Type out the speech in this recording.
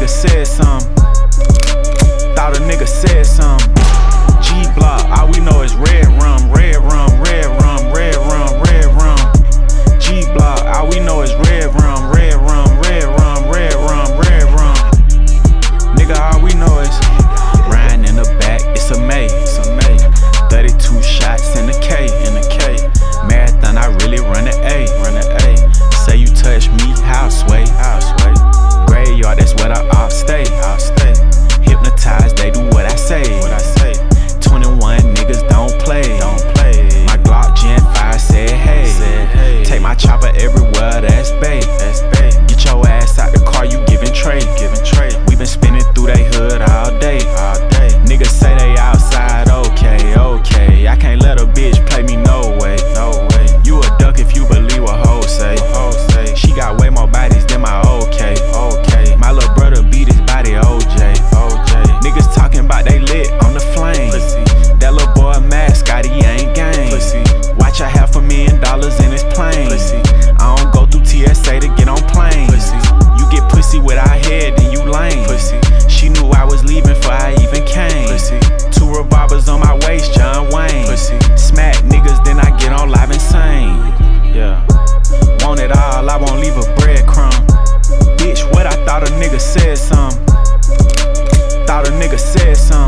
nigga said something. Thought a nigga said something. G-Block, all we know is red rum, red rum, red rum, red rum, red rum. G-Block, all we know is red rum, red rum, red rum, red rum, red rum. Nigga, all we know is riding in the back, it's a May, it's a May. 32 shots in the K, in the K. Marathon, I really run the A, run the A. Say you touch me, how sway, how sway. Graveyard, that's where the ops stay, I'll stay. Hypnotized, they do what I say, what I say. 21 niggas don't play, don't play. My Glock Gen 5 said hey, take my chopper everywhere, that's bae, that's bae. Get your ass out the car, you giving trade, giving trade. We been spinning through they hood all day, all day. Niggas say they outside, okay, okay. I can't let a bitch play me, no way, no way. You a duck if you believe what hoes say, hoes say. She got way more bodies than my okay, okay. My little brother beat his body, OJ, OJ. Niggas talking about they lit on the flame. Pussy. That little boy mascot, he ain't game. Pussy. Watch I $500,000 in his plane. Pussy. I don't go through TSA to get on planes. Pussy. You get pussy without head, then you lame. Pussy. She knew I was leaving before I even came. Pussy. 2 revolvers on my waist, John Wayne. Pussy. Smack niggas, then I get on live insane. Yeah. Want it all, I won't leave a breadcrumb. Bitch, what I thought a nigga said something. Thought a nigga said something.